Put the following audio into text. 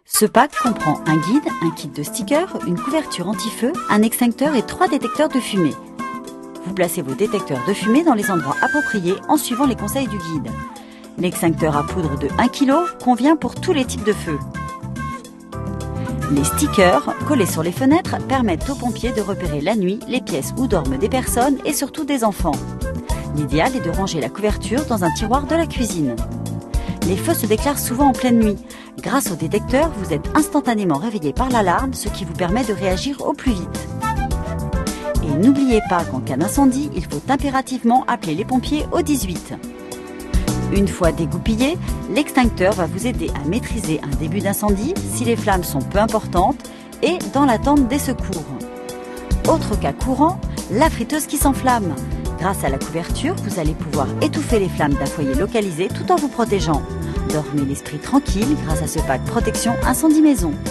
Ce pack comprend un guide, un kit de stickers, une couverture anti-feu, un extincteur et 3 détecteurs de fumée. Vous placez vos détecteurs de fumée dans les endroits appropriés en suivant les conseils du guide. L'extincteur à poudre de 1 kg convient pour tous les types de feux. Les stickers collés sur les fenêtres permettent aux pompiers de repérer la nuit les pièces où dorment des personnes et surtout des enfants. L'idéal est de ranger la couverture dans un tiroir de la cuisine. Les feux se déclarent souvent en pleine nuit. Grâce au détecteur, vous êtes instantanément réveillé par l'alarme, ce qui vous permet de réagir au plus vite. Et n'oubliez pas qu'en cas d'incendie, il faut impérativement appeler les pompiers au 18. Une fois dégoupillé, l'extincteur va vous aider à maîtriser un début d'incendie si les flammes sont peu importantes et dans l'attente des secours. Autre cas courant, la friteuse qui s'enflamme. Grâce à la couverture, vous allez pouvoir étouffer les flammes d'un foyer localisé tout en vous protégeant. Dormez l'esprit tranquille grâce à ce pack protection incendie maison.